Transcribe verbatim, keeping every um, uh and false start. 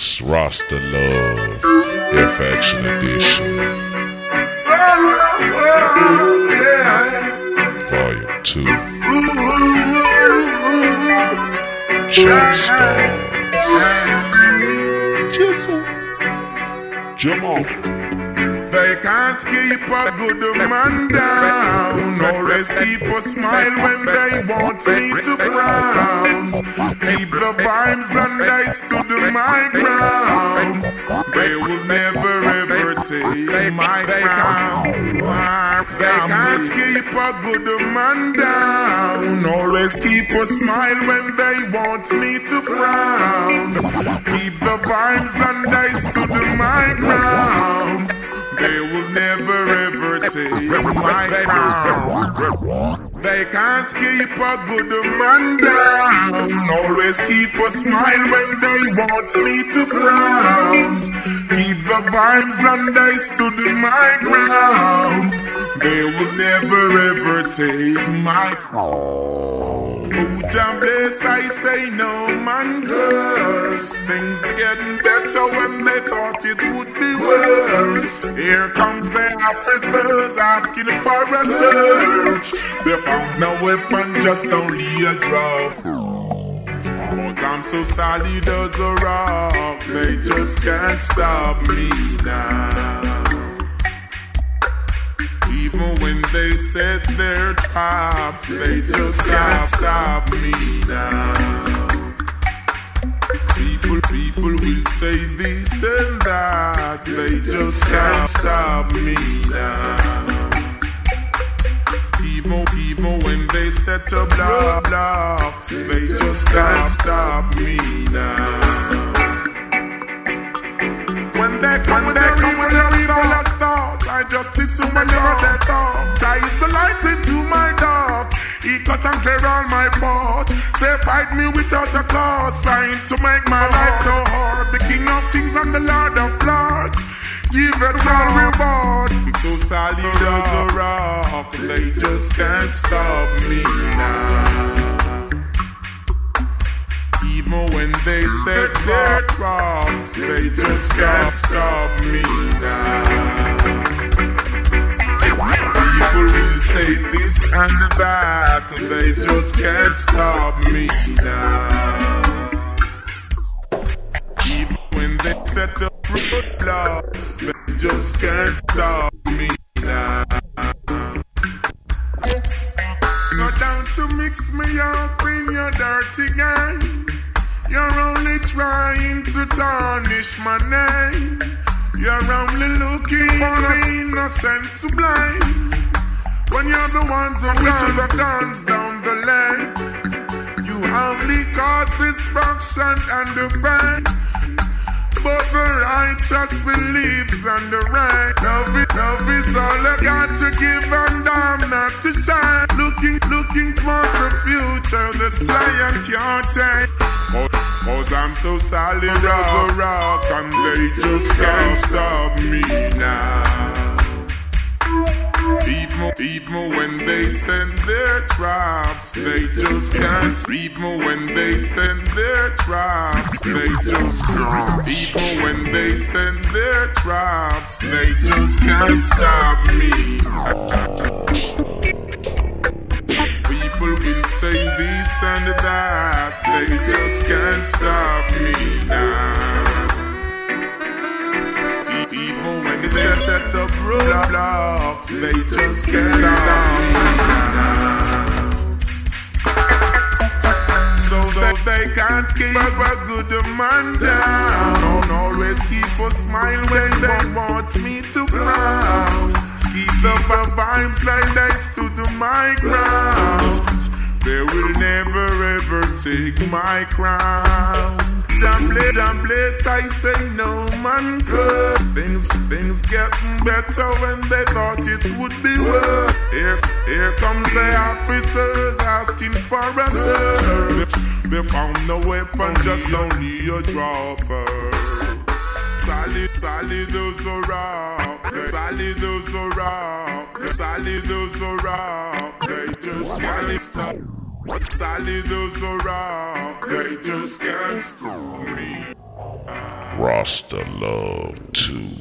It's Rasta Love, F Action Edition, Volume two. Chainstars, Jisoo, Jamal. They can't keep a good man down, always keep a smile when they want me to frown. Keep the vibes and I stood my ground. They will never ever take my crown. They can't keep a good man down, always keep a smile when they want me to frown. Keep the vibes and I stood my ground. They will never ever take my crown. They can't keep a good man down, always keep a smile when they want me to frown. Keep the vibes and I stood my ground. They will never ever take my crown. Oh, Jah bless, I say no man curse. Things getting better when they thought it would be worse. Here comes the officers asking for a search. They found no weapon, just only a draw. But I'm so solid as a rock, they just can't stop me now. Even when they set their traps, they just can't stop me now. People, people will say this and that, they just can't stop me now. Even, even when they set up block, blocks, they just can't stop me now. When they come, when they come, when they evil start, I just assume whenever they talk. I is the light into my dark. He cut and clear all my fault. They fight me without a cause, trying to make my life so hard. The King of Kings and the Lord of Lords, give it all reward. I'm so solid as a rock, they just can't stop me now. Even when they set their traps, they just can't stop me now. People will say this and that, they just can't stop me now. Even when they set up roadblocks, they just can't stop me now. So down to mix me up in your dirty game. You're only trying to tarnish my name. You're only looking for the innocent to blame. When you're the ones who wish the guns down the lane, you only cause destruction and the pain. But the righteous believes and the right. Love is, love is all I got to give and I'm not to shine. Looking, looking for the future, the sky can't take. Cause I'm so solid as a rock and they just can't stop me now. Even, even when they send their traps, they just can't. Even when they send their traps, they just can't. Even when they send their traps, they just can't stop me. People will say this and that, they just can't stop me now. Even when they set up roadblocks, they just can't stop me now. So that they can't keep a good man down, always keep a smile when they want me to frown. Keep the vibes like they stood my ground. They will never ever take my crown. Jah bless, Jah bless, I say no man could. Things, things getting better when they thought it would be worse. Here, here comes the officers asking for a search. They found no weapon, just only a draw first. Solid, solid as a rock, solid as a rock, solid as a rock. They just can't stop. Solid as a rock, they just can't stop me. Rasta love too.